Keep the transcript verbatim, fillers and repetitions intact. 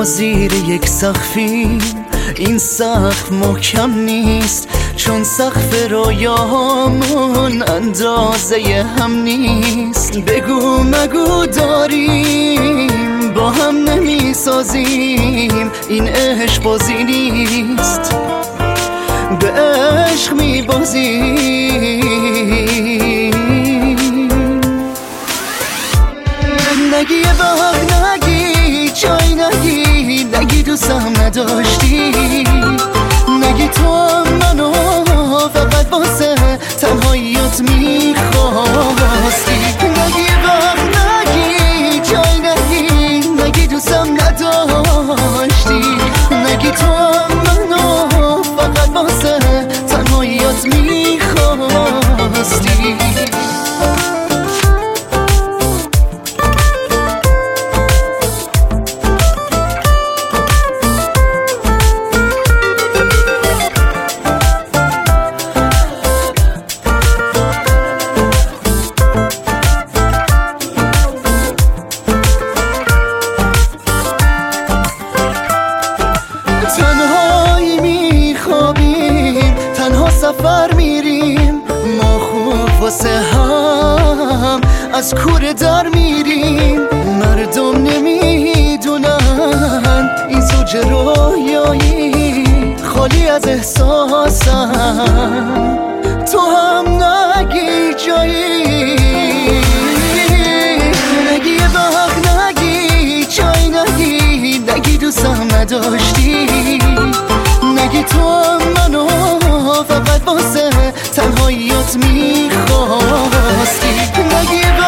ما زیر یک سقفیم، این سقف محکم نیست چون سقف رویامون اندازه هم نیست. بگو مگو داریم با هم نمی سازیم، این عشق بازی نیست، به عشق می بازیم. نگی یه وقت نگی جای نگی، نگی دوستم نداشتی، نگی تو هم منو فقط واسه تنهاییت میخواستی. نگی یه وقت نگی جای نگی، نگی دوستم نداشتی، نگی تو هم منو فقط واسه تنهاییت میخواستی. تنهایی میخوابیم، تنها سفر میریم، ما خوب واسه هم از کوره در میریم. مردم نمیدونن این زوج رویایی خالی از احساسم، تو هم نگی جایی، نگی یه وقت نگی جای نگی، نگی دوستم نداشتی، نگی تو هم منو فقط واسه تنهاییت میخواستی. نگی